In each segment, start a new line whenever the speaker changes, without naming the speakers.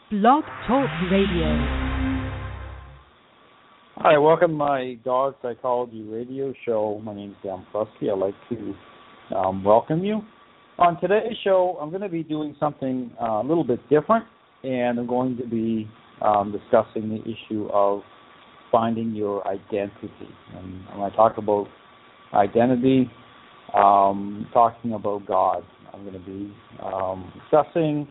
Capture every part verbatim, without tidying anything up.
Blog Talk Radio.
Hi, welcome to my Dog Psychology Radio show. My name is Dan Prusky. I'd like to um, welcome you. On today's show, I'm going to be doing something uh, a little bit different, and I'm going to be um, discussing the issue of finding your identity. And when I talk about identity, um, talking about God, I'm going to be um, discussing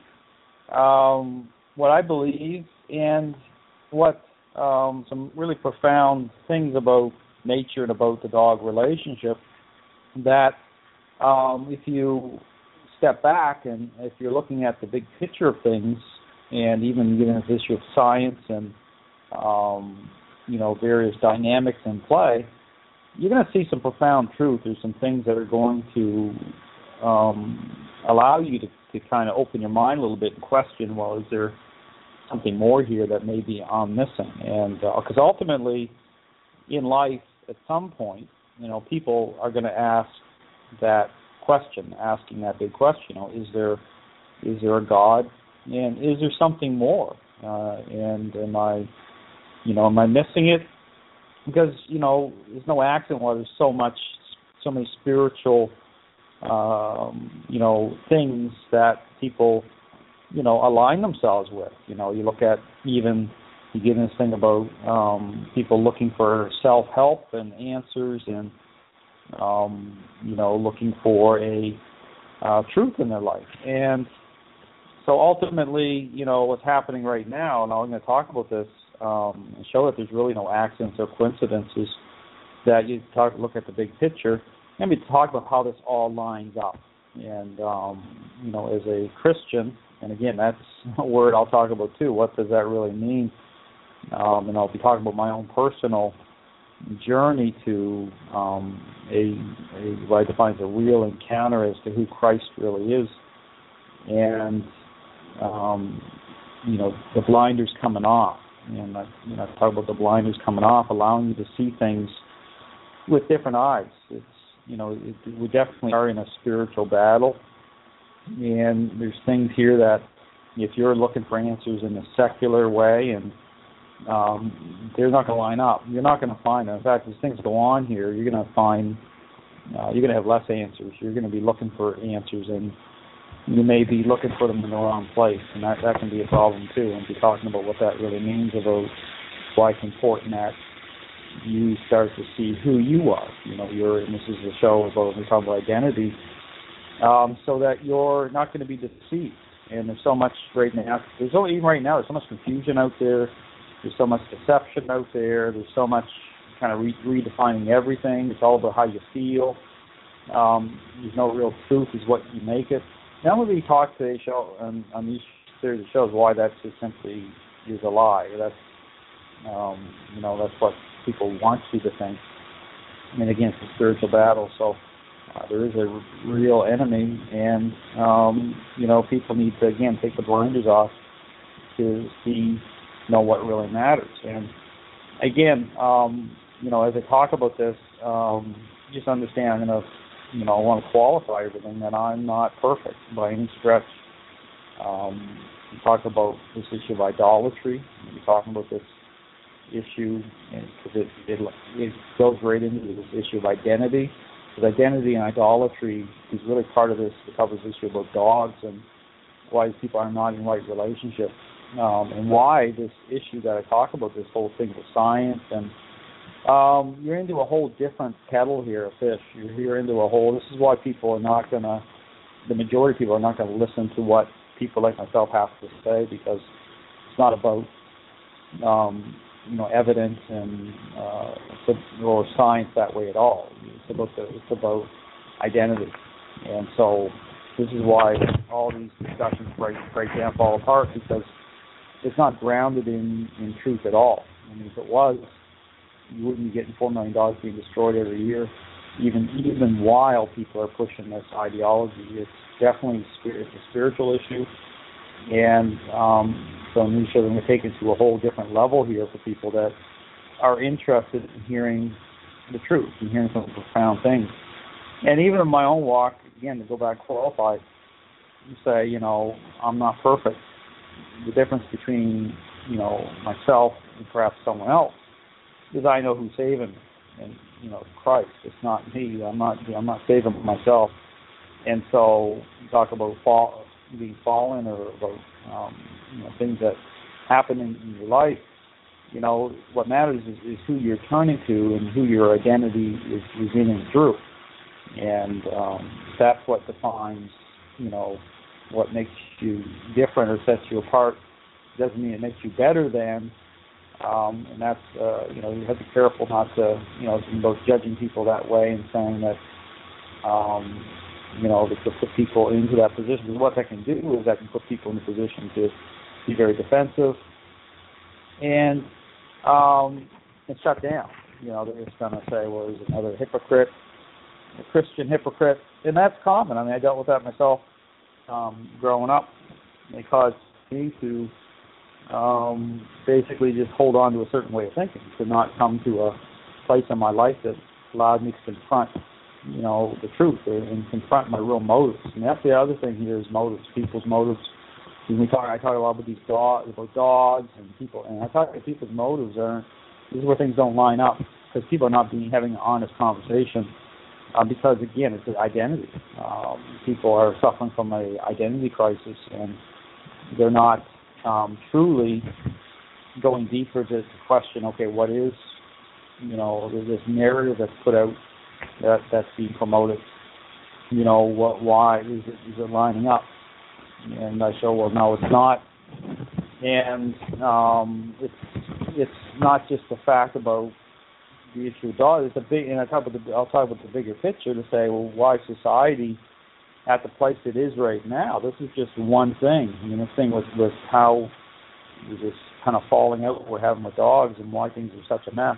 um, what I believe and what um, some really profound things about nature and about the dog relationship that um, if you step back and if you're looking at the big picture of things and even getting into this issue of science and um, you know various dynamics in play, you're going to see some profound truth. There's some things that are going to um, allow you to, to kind of open your mind a little bit and question, well, is there something more here that maybe I'm missing? And because uh, ultimately, in life, at some point, you know, people are going to ask that question, asking that big question. You know, is there is there a God, and is there something more? Uh, and am I, you know, am I missing it? Because you know, there's no accident why there's so much, so many spiritual, um, you know, things that people, you know, align themselves with. You know, you look at even, you get in this thing about um, people looking for self-help and answers and, um, you know, looking for a uh, truth in their life. And so ultimately, you know, what's happening right now, and I'm going to talk about this um, and show that there's really no accidents or coincidences, that you talk, look at the big picture, and we talk about how this all lines up. And, um, you know, as a Christian, and again, that's a word I'll talk about too. What does that really mean? Um, and I'll be talking about my own personal journey to um, a, a what I define as a real encounter as to who Christ really is, and um, you know, the blinders coming off. And I, you know, I talk about the blinders coming off, allowing you to see things with different eyes. It's you know, it, we definitely are in a spiritual battle. And there's things here that if you're looking for answers in a secular way, and um, they're not going to line up. You're not going to find them. In fact, as things go on here, you're going to find, uh, you're going to have less answers. You're going to be looking for answers, and you may be looking for them in the wrong place, and that, that can be a problem too. And be talking about what that really means, about why it's important that you start to see who you are. You know, you're, and this is a show about, we talk about identity, Um, so that you're not going to be deceived. And there's so much right now. There's only even right now. There's so much confusion out there. There's so much deception out there. There's so much kind of re- redefining everything. It's all about how you feel. Um, there's no real truth is what you make it. Now when we talk today's show on, on these series of shows, why that's just simply is a lie. That's um, you know that's what people want you to think. I mean, again, it's a spiritual battle. So. Uh, there is a real enemy, and um, you know people need to again take the blinders off to see, you know, what really matters. And again, um, you know, as I talk about this, um, just understand. I'm going to, you know, I want to qualify everything that I'm not perfect by any stretch. Um, we talk about this issue of idolatry. We're talking about this issue because it, it it goes right into this issue of identity. Because identity and idolatry is really part of this. It covers this issue about dogs and why people are not in right relationship, um, and why this issue that I talk about, this whole thing with science, and um, you're into a whole different kettle here of fish. You're, you're into a whole. This is why people are not going to. The majority of people are not going to listen to what people like myself have to say, because it's not about um, you know, evidence and uh, or science that way at all. It's about the, it's about identity, and so this is why all these discussions break break down, fall apart, because it's not grounded in, in truth at all. I mean, if it was, you wouldn't be getting four million dollars being destroyed every year, even even while people are pushing this ideology. It's definitely spirit, it's a spiritual issue. And um, so I'm going to take it to a whole different level here for people that are interested in hearing the truth and hearing some profound things. And even in my own walk, again, to go back qualified, you say, you know, I'm not perfect. the difference between, you know, myself and perhaps someone else is I know who's saving me, and you know, Christ. It's not me. I'm not. I'm not saving myself. And so, you talk about fall, being fallen, or about um, you know, things that happen in, in your life. You know, what matters is, is who you're turning to and who your identity is, is in and through. And um, that's what defines, you know, what makes you different or sets you apart. Doesn't mean it makes you better than. Um, and that's, uh, you know, you have to be careful not to, you know, both judging people that way and saying that, um, you know, to put people into that position. Because what that can do is that can put people in a position to be very defensive and um, and shut down. You know, they're just going to say, well, there's another hypocrite, a Christian hypocrite. And that's common. I mean, I dealt with that myself um, growing up. It caused me to um, basically just hold on to a certain way of thinking, to not come to a place in my life that allowed me to confront, you know, the truth and confront my real motives. And that's the other thing here is motives, people's motives. When we talk, I talk a lot about these dogs, about dogs and people, and I talk about people's motives are. This is where things don't line up because people are not being having an honest conversation. Uh, because again, it's an identity. Um, people are suffering from an identity crisis, and they're not um, truly going deeper to question. Okay, what is, you know, this narrative that's put out that that's being promoted? You know, what? Why is it, is it lining up? And I show, well, no, it's not. And um, it's it's not just the fact about the issue of dogs. It's a big, and I talk about the, I'll talk about the bigger picture to say, well, why society at the place it is right now? This is just one thing. I mean, this thing with with how this kind of falling out we're having with dogs and why things are such a mess.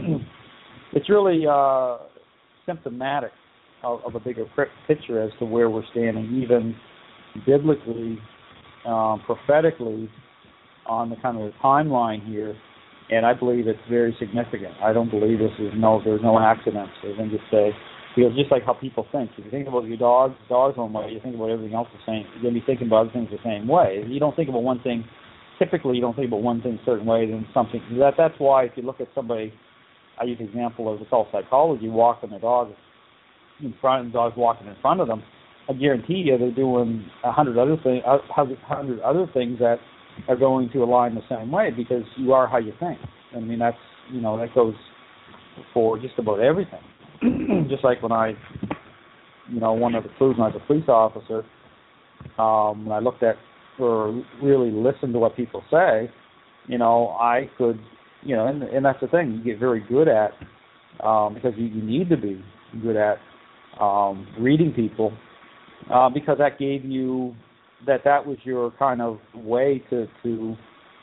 It's really uh, symptomatic of, of a bigger picture as to where we're standing, even biblically, um, prophetically, on the kind of the timeline here, and I believe it's very significant. I don't believe this is no, there's no accidents. I think it's a, because just like how people think. If you think about your dogs, dogs one way, you think about everything else the same. You're going to be thinking about other things the same way. You don't think about one thing, typically you don't think about one thing a certain way, then something. That That's why if you look at somebody, I use an example of, it's all psychology, walking their dog in front, and the dog's walking in front of them. I guarantee you they're doing a hundred other things, a hundred other things that are going to align the same way because you are how you think. I mean, that's, you know, that goes for just about everything. Just like when I, you know, one of the clues when I was a police officer, um, when I looked at or really listened to what people say, you know, I could, you know, and, and that's the thing, you get very good at, um, because you, you need to be good at um, reading people. Uh, because that gave you, that that was your kind of way to, to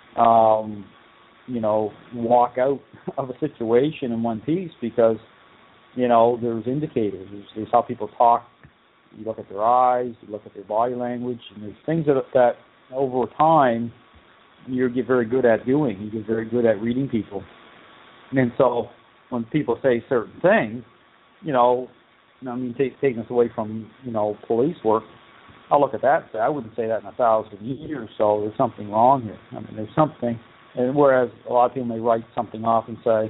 um, you know, walk out of a situation in one piece because, you know, there's indicators. There's, there's how people talk. You look at their eyes, you look at their body language, and there's things that, that over time you get very good at doing. You get very good at reading people. And so when people say certain things, you know, I mean, take, taking us away from, you know, police work, I'll look at that and say, I wouldn't say that in a thousand years, so there's something wrong here. I mean, there's something, and whereas a lot of people may write something off and say,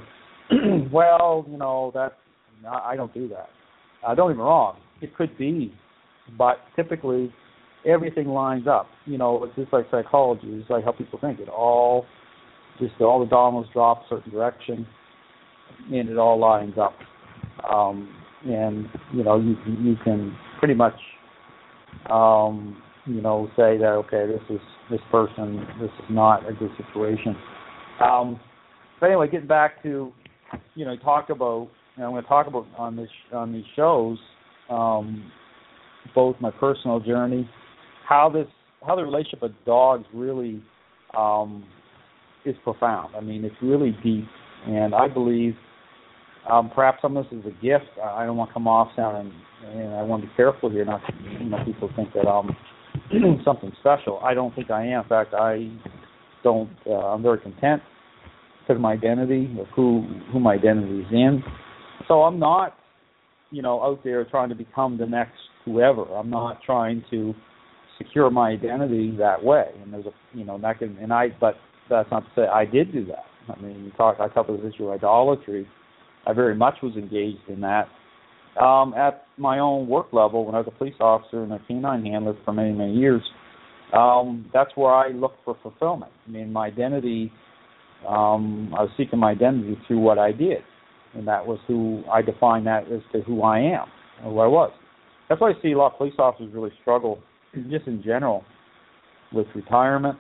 well, you know, that, I don't do that. Uh, don't get me wrong, it could be, but typically everything lines up. You know, it's just like psychology, it's like how people think. It all, just all the dominoes drop a certain direction, and it all lines up. Um, And, you know, you, you can pretty much, um, you know, say that, okay, this is this person, this is not a good situation. Um, but anyway, getting back to, you know, talk about, and I'm going to talk about on this on these shows, um, both my personal journey, how this, how the relationship with dogs really um, is profound. I mean, it's really deep, and I believe. Um, perhaps some of this is a gift. I don't want to come off sounding, and I want to be careful here, not to, you know, people think that I'm something special. I don't think I am. In fact, I don't. Uh, I'm very content because of my identity, of who who my identity is in. So I'm not, you know, out there trying to become the next whoever. I'm not trying to secure my identity that way. And there's a, you know, and, that can, and I, but that's not to say I did do that. I mean, you talk, I talk about this issue of idolatry. I very much was engaged in that. Um, at my own work level, when I was a police officer and a canine handler for many, many years, um, that's where I looked for fulfillment. I mean, my identity, um, I was seeking my identity through what I did, and that was who I defined that as to who I am, or who I was. That's why I see a lot of police officers really struggle, just in general, with retirement.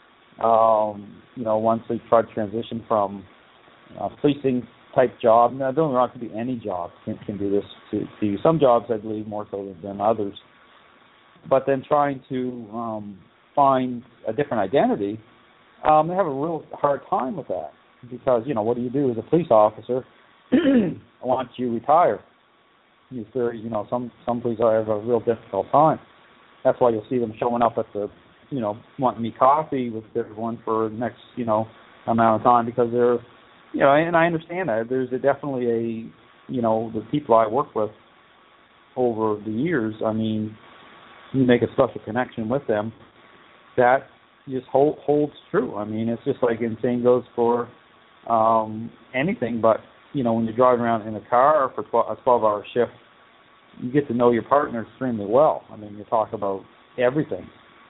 Um, you know, once they try to transition from uh, policing type job. Now, don't want to be any job can, can do this to, to you. Some jobs, I believe, more so than others. But then trying to um, find a different identity, um, they have a real hard time with that because, you know, what do you do as a police officer once you retire? You very, you know, some some police have a real difficult time. That's why you'll see them showing up at the, you know, wanting me coffee with everyone for the next, you know, amount of time because they're, you know, and I understand that. There's a, definitely a, you know, the people I work with over the years, I mean, you make a special connection with them that just hold, holds true. I mean, it's just like, and same goes for um, anything, but, you know, when you're driving around in a car for twelve, a twelve-hour shift, you get to know your partner extremely well. I mean, you talk about everything.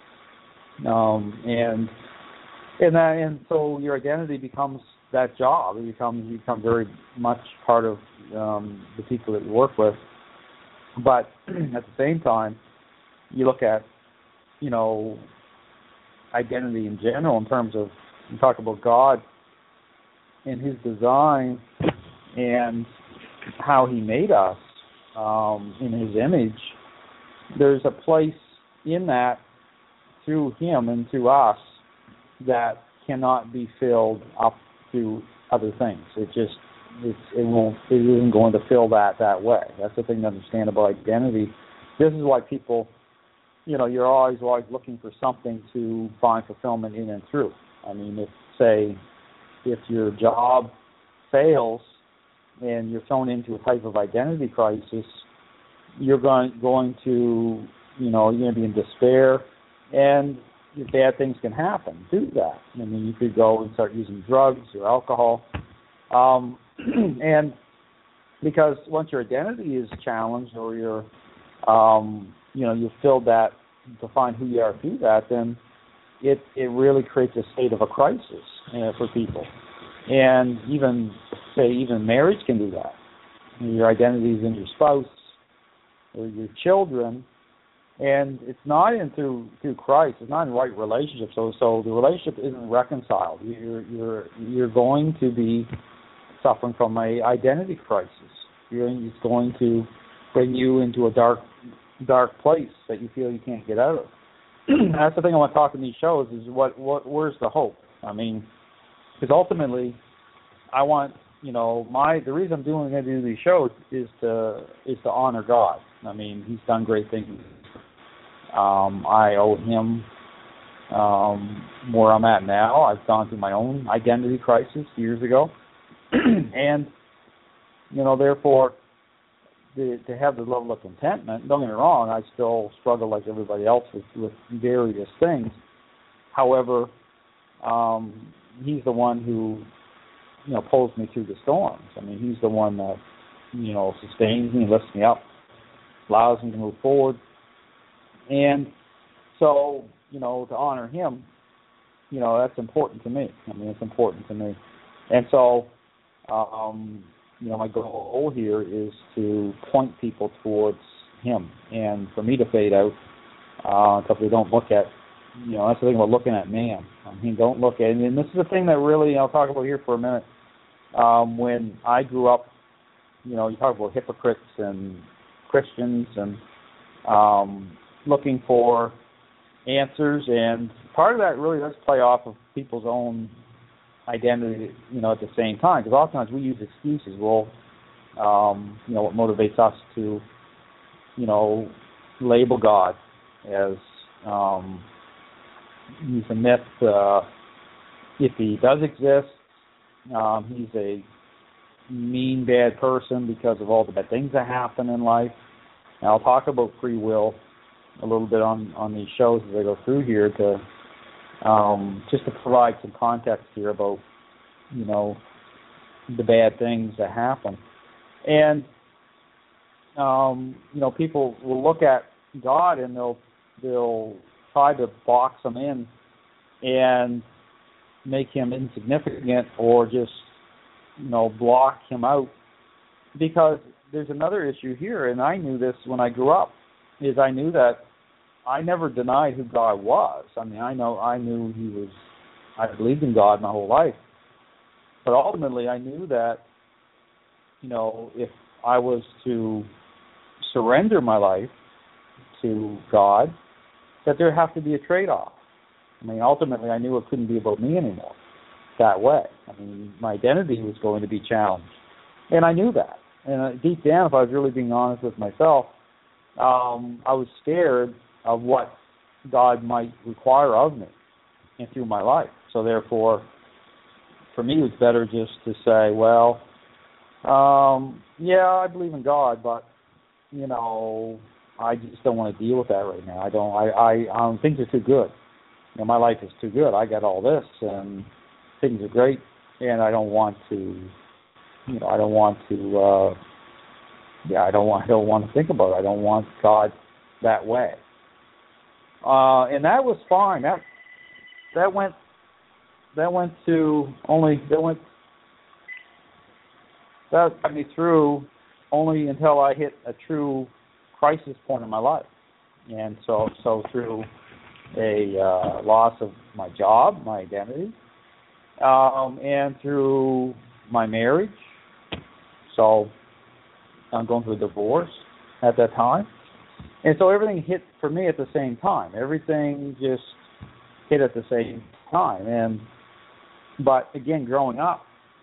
Um, and and that, and so your identity becomes that job. It becomes you become very much part of um, the people that you work with. But at the same time, you look at, you know, identity in general in terms of, you talk about God and His design and how He made us um, in His image. There's a place in that through Him and through us that cannot be filled up through other things. It just it's, it won't it isn't going to fill that that way. That's the thing to understand about identity. This is why people, you know, you're always always looking for something to find fulfillment in and through. I mean, if say if your job fails and you're thrown into a type of identity crisis, you're going going to, you know, you're going to be in despair, and bad things can happen through that. I mean, you could go and start using drugs or alcohol, um, and because once your identity is challenged or you're, um, you know, you've filled that to find who you are through that, then it it really creates a state of a crisis uh, for people. And even, say, even marriage can do that. Your identity is in your spouse or your children, and it's not in through through Christ. It's not in right relationship. So so the relationship isn't reconciled. You're you're you're going to be suffering from a identity crisis. You're, it's going to bring you into a dark dark place that you feel you can't get out of. That's the thing I want to talk in these shows is what what where's the hope? I mean, because ultimately, I want, you know, my the reason I'm doing going to do these shows is to is to honor God. I mean, He's done great things. Um, I owe Him um, where I'm at now. I've gone through my own identity crisis years ago, and you know, therefore, the, to have the level of contentment. Don't get me wrong, I still struggle like everybody else with, with various things. However, um, He's the one who, you know, pulls me through the storms. I mean, He's the one that, you know, sustains me, lifts me up, allows me to move forward. And so, you know, to honor Him, you know, that's important to me. I mean, it's important to me. And so, um, you know, my goal here is to point people towards Him, and for me to fade out, uh, because we don't look at, you know, that's the thing about looking at man. I mean, don't look at, and this is the thing that really I'll talk about here for a minute. Um, when I grew up, you know, you talk about hypocrites and Christians and um, looking for answers, and part of that really does play off of people's own identity, you know, at the same time, because oftentimes we use excuses. Well, um, you know, what motivates us to, you know, label God as um, He's a myth. Uh, if He does exist, um, He's a mean, bad person because of all the bad things that happen in life. And I'll talk about free will a little bit on, on these shows as I go through here to um, just to provide some context here about, you know, the bad things that happen. And, um, you know, people will look at God and they'll they'll try to box him in and make him insignificant or just, you know, block him out. Because there's another issue here, and I knew this when I grew up, is I knew that I never denied who God was. I mean, I know I knew he was, I believed in God my whole life. But ultimately I knew that, you know, if I was to surrender my life to God, that there have to be a trade-off. I mean, ultimately I knew it couldn't be about me anymore that way. I mean, my identity was going to be challenged. And I knew that. And uh, deep down, if I was really being honest with myself, um, I was scared of what God might require of me and through my life. So therefore, for me, it was better just to say, well, um, yeah, I believe in God, but, you know, I just don't want to deal with that right now. I don't, I, I, um, things are too good. You know, my life is too good. I got all this, and things are great, and I don't want to, you know, I don't want to, uh, yeah, I don't want, I don't want to think about it. I don't want God that way. Uh, and that was fine. That, that went, that went to only, that went, that got me through only until I hit a true crisis point in my life. And so, so through a uh, loss of my job, my identity, um, and through my marriage. So I'm going through a divorce at that time. And so everything hit for me at the same time. Everything just hit at the same time. And but again, growing up,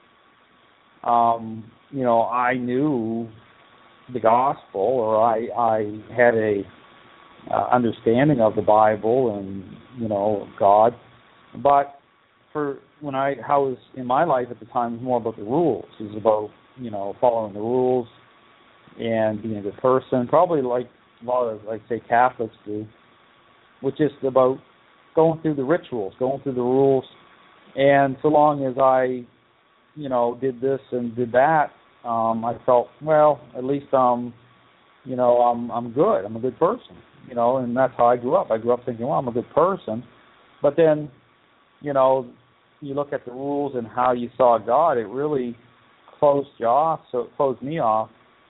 um, you know, I knew the gospel, or I, I had a uh, understanding of the Bible and, you know, God. But for when I, how was in my life at the time, it was more about the rules. It was about, you know, following the rules and being a good person, probably like a lot of, like, say, Catholics do, which is about going through the rituals, going through the rules. And so long as I, you know, did this and did that, um, I felt, well, at least, um, you know, I'm I'm good. I'm a good person, you know, and that's how I grew up. I grew up thinking, well, I'm a good person. But then, you know, you look at the rules and how you saw God, it really closed you off, so it closed me off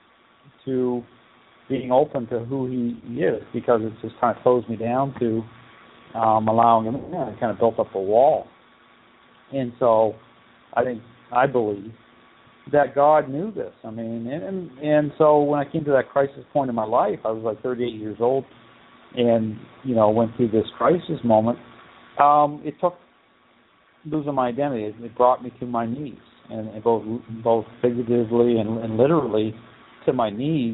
to being open to who he is, because it just kind of closed me down to um, allowing him in. It kind of built up a wall. And so I think, I believe, that God knew this. I mean, and, and and so when I came to that crisis point in my life, I was like thirty-eight years old, and, you know, went through this crisis moment. Um, it took losing my identity. It, it brought me to my knees, and, and both both figuratively and, and literally to my knees.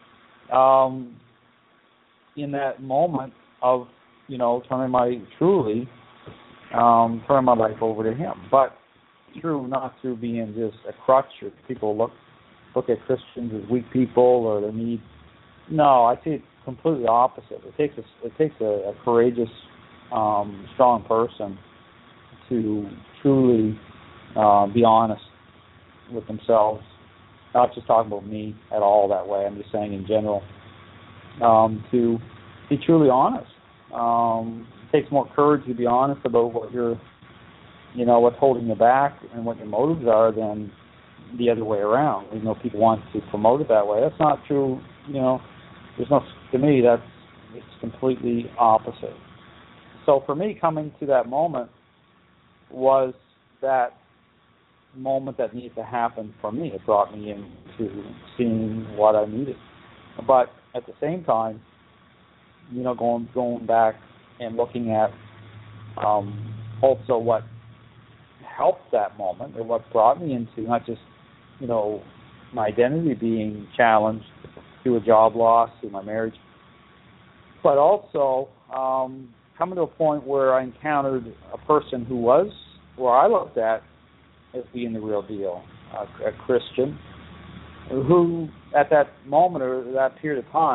Um, in that moment of, you know, turning my truly um, turning my life over to Him, but through not through being just a crutch, or people look look at Christians as weak people or they need. No, I see it completely opposite. It takes a, it takes a, a courageous, um, strong person to truly uh, be honest with themselves. Not just talking about me at all that way. I'm just saying in general. Um, to be truly honest. Um, it takes more courage to be honest about what you're, you know, what's holding you back and what your motives are than the other way around. You know, people want to promote it that way. That's not true. You know, there's no, to me, that's, it's completely opposite. So for me, coming to that moment was that moment that needed to happen for me. It brought me into seeing what I needed. But at the same time, you know, going going back and looking at um, also what helped that moment, or what brought me into not just, you know, my identity being challenged through a job loss, through my marriage, but also um, coming to a point where I encountered a person who was, where I looked at as being the real deal, a, a Christian, who at that moment or that period of time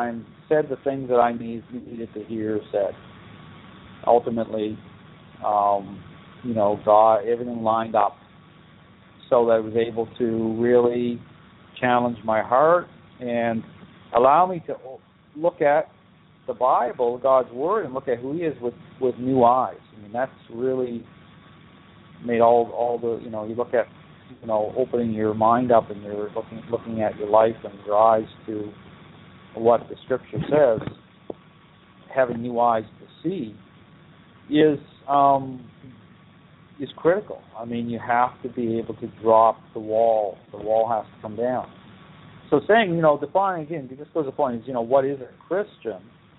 said the things that I need, needed to hear said. Ultimately, um, you know, God, everything lined up so that I was able to really challenge my heart and allow me to look at the Bible, God's Word, and look at who He is with, with new eyes. I mean, that's really made all all the, you know, you look at, you know, opening your mind up and you're looking looking at your life and your eyes to what the Scripture says, having new eyes to see is um, is critical. I mean, you have to be able to drop the wall. The wall has to come down. So saying, you know, defining again, this goes to the point is, you know, what is a Christian?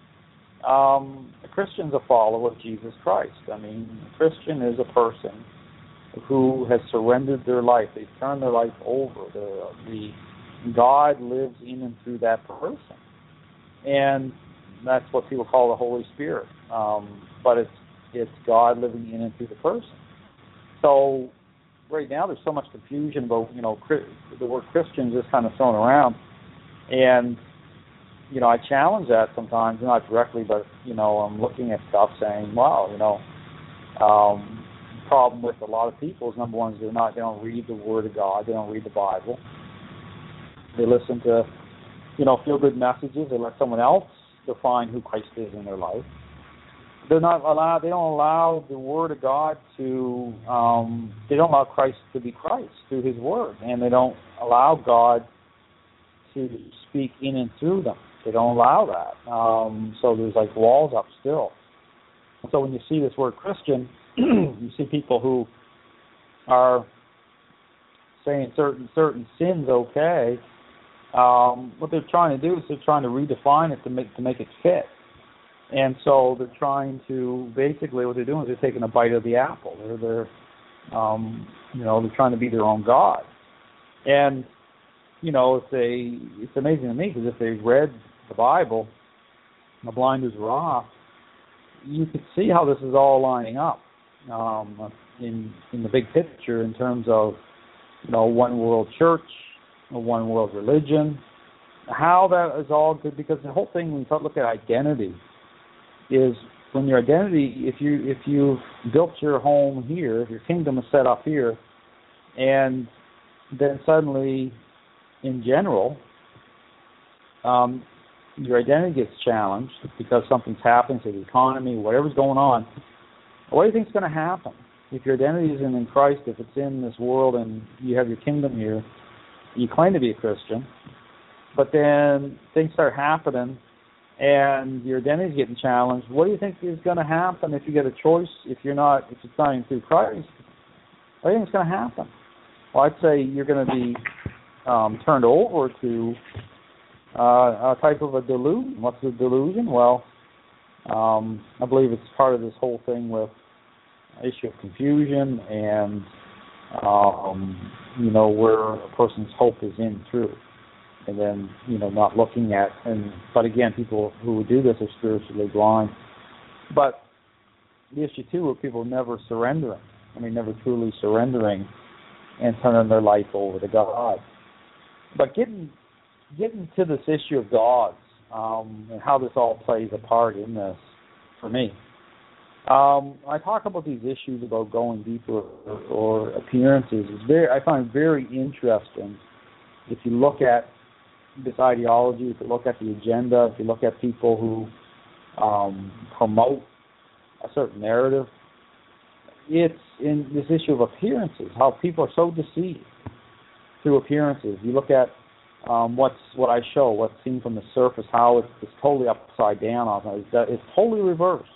Um, a Christian's a follower of Jesus Christ. I mean, a Christian is a person who has surrendered their life. They've turned their life over. The, the God lives in and through that person. And that's what people call the Holy Spirit. Um, but it's it's God living in and through the person. So right now there's so much confusion about, you know, the word Christian is just kind of thrown around. And, you know, I challenge that sometimes, not directly, but, you know, I'm looking at stuff saying, wow, you know, um, the problem with a lot of people is, number one, is they're not, they don't read the Word of God, they don't read the Bible. They listen to, you know, feel-good messages. They let someone else define who Christ is in their life. They're not allowed. They don't allow the Word of God to. Um, they don't allow Christ to be Christ through His Word, and they don't allow God to speak in and through them. They don't allow that. Um, so there's like walls up still. And so when you see this word Christian, you see people who are saying certain certain sins okay. Um, what they're trying to do is they're trying to redefine it to make to make it fit. And so they're trying to, basically what they're doing is they're taking a bite of the apple. They're, they're um, you know, they're trying to be their own God. And, you know, if they, it's amazing to me because if they read the Bible, the blinders were off, you could see how this is all lining up um, in in the big picture in terms of, you know, one world church, a one world religion, how that is all good, because the whole thing, when you look at identity, is when your identity, if you if you've built your home here, if your kingdom is set up here, and then suddenly, in general, um, your identity gets challenged because something's happening to the economy, whatever's going on, what do you think is going to happen? If your identity isn't in Christ, if it's in this world and you have your kingdom here, you claim to be a Christian, but then things start happening and your identity is getting challenged, what do you think is going to happen if you get a choice, if you're not, if it's not in through Christ? What do you think is going to happen? Well, I'd say you're going to be um, turned over to uh, a type of a delusion. What's the delusion? Well, um, I believe it's part of this whole thing with issue of confusion and, um, you know, where a person's hope is in through. And then, you know, not looking at, and but again, people who would do this are spiritually blind. But the issue, too, of people never surrendering. I mean, never truly surrendering and turning their life over to God. But getting getting to this issue of gods um, and how this all plays a part in this, for me, um, I talk about these issues about going deeper or, or appearances. It's very, I find it very interesting if you look at this ideology, if you look at the agenda, if you look at people who um, promote a certain narrative, it's in this issue of appearances, how people are so deceived through appearances. You look at um, what's what I show, what's seen from the surface, how it's, it's totally upside down on it. It's, it's totally reversed.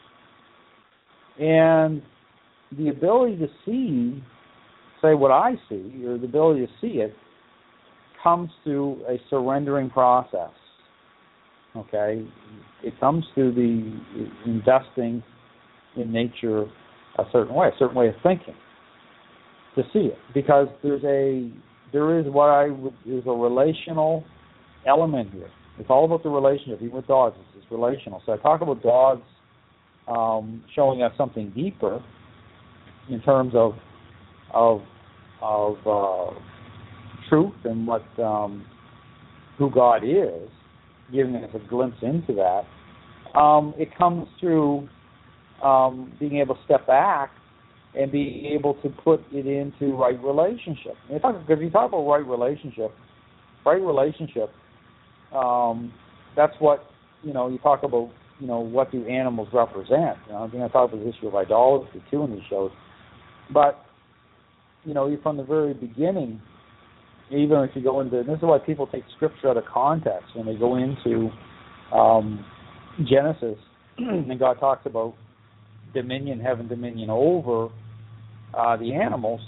And the ability to see, say what I see, or the ability to see it, comes through a surrendering process. Okay? It comes through the investing in nature a certain way, a certain way of thinking to see it. Because there's a, there is what I would, is a relational element here. It's all about the relationship, even with dogs, it's, it's relational. So I talk about dogs um, showing us something deeper in terms of, of, of, uh, truth and what um, who God is, giving us a glimpse into that. Um, it comes through um, being able to step back and being able to put it into right relationship. If you talk about right relationship, right relationship, um, that's what, you know, you talk about, you know, what do animals represent. You know, I'm going to talk about the issue of idolatry, too, in these shows. But, you know, from the very beginning, even if you go into, and this is why people take scripture out of context when they go into um, Genesis, and God talks about dominion, having dominion over uh, the animals,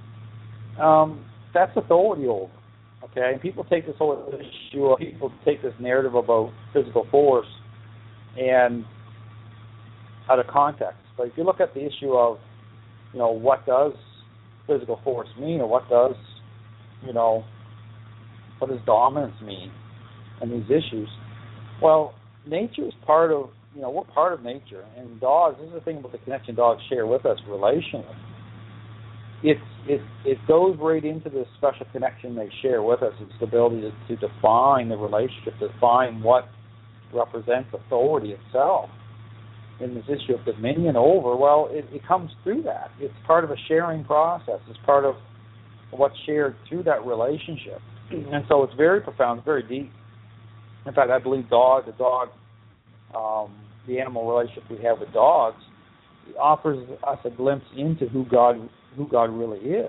um, that's authority over. Okay, and people take this whole issue, people take this narrative about physical force and out of context. But if you look at the issue of, you know, what does physical force mean, or what does, you know, what does dominance mean, and these issues, well, nature is part of, you know, we're part of nature, and dogs, this is the thing about the connection dogs share with us relationally. It's, it, it goes right into this special connection they share with us. It's the ability to, to define the relationship, to define what represents authority itself. In this issue of dominion over, well, it, it comes through that. It's part of a sharing process. It's part of what's shared through that relationship. And so it's very profound, very deep. In fact, I believe dog, the dog, um, the animal relationship we have with dogs, offers us a glimpse into who God who God really is.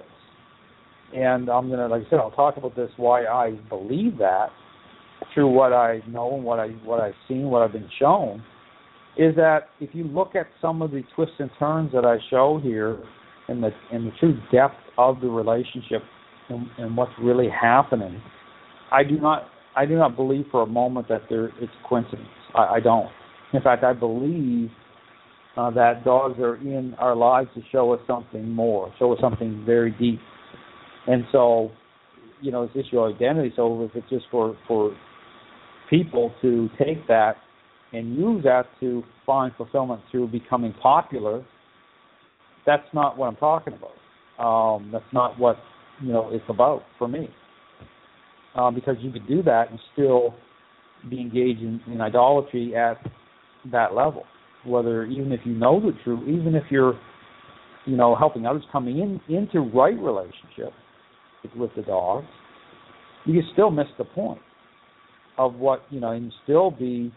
And I'm gonna, like I said, I'll talk about this, why I believe that through what I know and what I what I've seen, what I've been shown, is that if you look at some of the twists and turns that I show here, and the and the true depth of the relationship and, and what's really happening, I do not I do not believe for a moment that there it's coincidence. I, I don't. In fact, I believe uh, that dogs are in our lives to show us something more, show us something very deep. And so, you know, it's issue of identity. So if it's just for, for people to take that and use that to find fulfillment through becoming popular, that's not what I'm talking about. Um, that's not what, you know, it's about for me. Uh, because you could do that and still be engaged in, in idolatry at that level. Whether, even if you know the truth, even if you're, you know, helping others coming in into right relationship with, with the dogs, you can still miss the point of what, you know, and still be,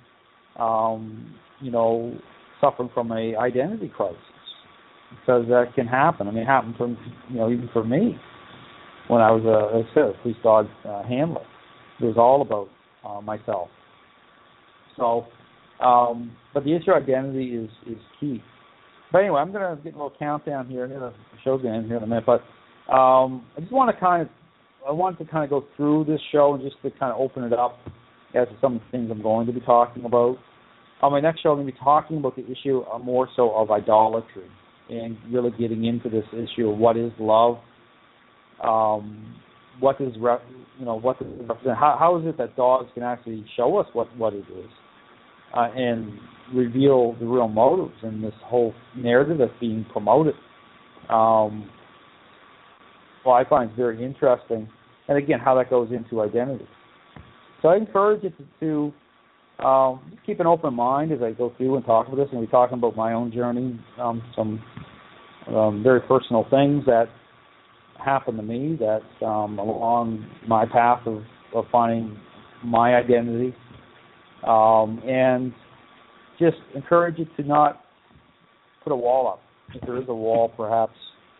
um, you know, suffering from a identity crisis, because that can happen. I mean, it happened from, you know, even for me when I was a, like I said, a police dog uh, handler. It was all about uh, myself. So, um, but the issue of identity is, is key. But anyway, I'm going to get a little countdown here. The show's going to end here in a minute. But um, I just want to kind of, I want to kind of go through this show and just to kind of open it up as to some of the things I'm going to be talking about. On my next show, I'm going to be talking about the issue uh, more so of idolatry and really getting into this issue of what is love, um, what does rep, you know what does it represent? How, how is it that dogs can actually show us what, what it is uh, and reveal the real motives in this whole narrative that's being promoted? Um, well, I find it very interesting, and again, how that goes into identity. So I encourage you to, to um, just keep an open mind as I go through and talk about this, and we'll be talking about my own journey, um, some um, very personal things that happened to me that um, along my path of, of finding my identity, um, and just encourage you to not put a wall up. If there is a wall, perhaps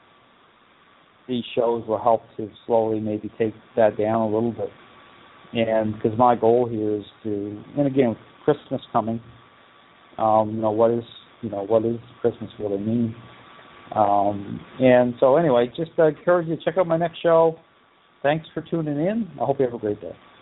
these shows will help to slowly maybe take that down a little bit. And because my goal here is to, and again, with Christmas coming, um, you know, what is, you know, what does Christmas really mean? Um, and so anyway, just uh, encourage you to check out my next show. Thanks for tuning in. I hope you have a great day.